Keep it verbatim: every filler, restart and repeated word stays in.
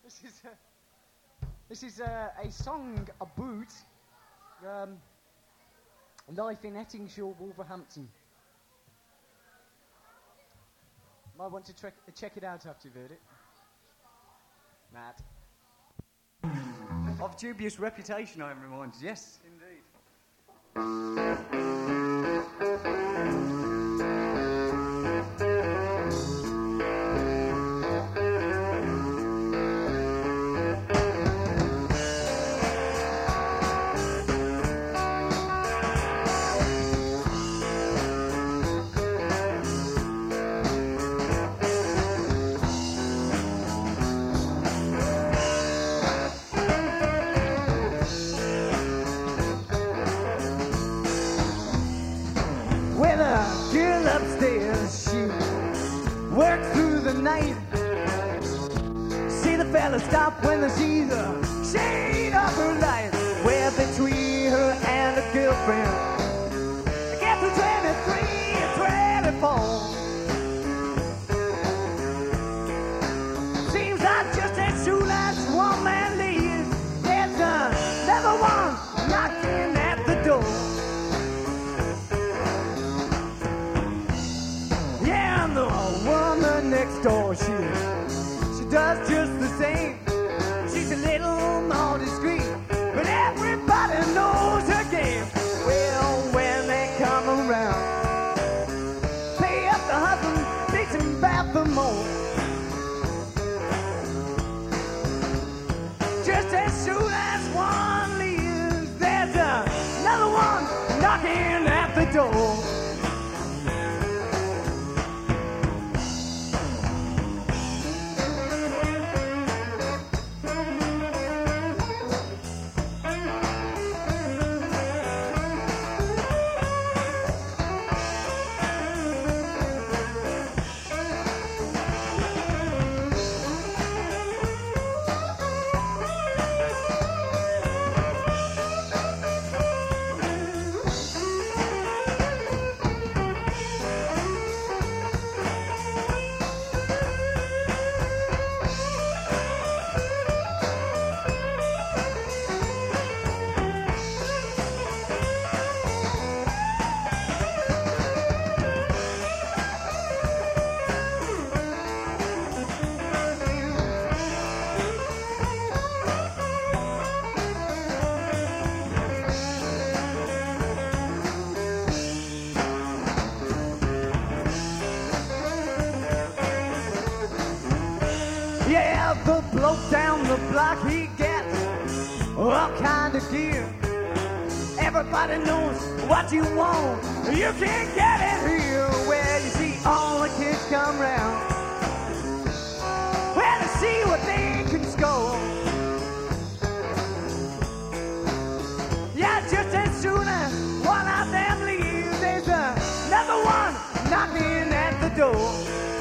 This is a, this is a, a song about um, life in Ettingshaw, Wolverhampton. Might want to trek, check it out after you've heard it. Matt. Of dubious reputation, I am reminded. Yes, indeed. Stop when they see the shade of her light. Where between her and her girlfriend, I get to twenty-three and twenty-four. Seems like just as soon as one man leaves, there's another one knocking at the door. Yeah, and the woman next door, she she does just the same. She's a little more discreet, but everybody knows her game. Well, when they come around, pay up the husband, takes him back the more. Just as soon as one leaves, there's another one knocking at the door. Down the block he gets all kind of gear. Everybody knows what you want, you can't get it here. Where you see all the kids come round, where to see what they can score. Yeah, just as soon as one of them leaves, there's another one knocking at the door.